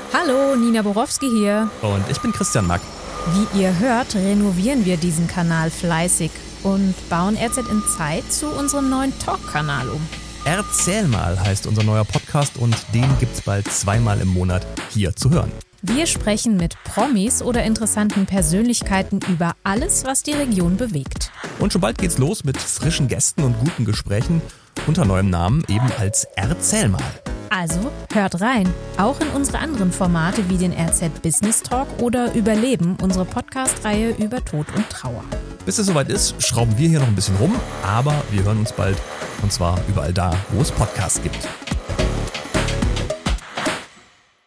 Hallo, Nina Borowski hier. Und ich bin Christian Mack. Wie ihr hört, renovieren wir diesen Kanal fleißig und bauen RZ in Zeit zu unserem neuen Talk-Kanal um. Erzähl mal heißt unser neuer Podcast und den gibt's bald 2-mal im Monat hier zu hören. Wir sprechen mit Promis oder interessanten Persönlichkeiten über alles, was die Region bewegt. Und schon bald geht's los mit frischen Gästen und guten Gesprächen unter neuem Namen, eben als Erzähl mal. Also hört rein, auch in unsere anderen Formate wie den RZ Business Talk oder Überleben, unsere Podcast-Reihe über Tod und Trauer. Bis es soweit ist, schrauben wir hier noch ein bisschen rum, aber wir hören uns bald und zwar überall da, wo es Podcasts gibt.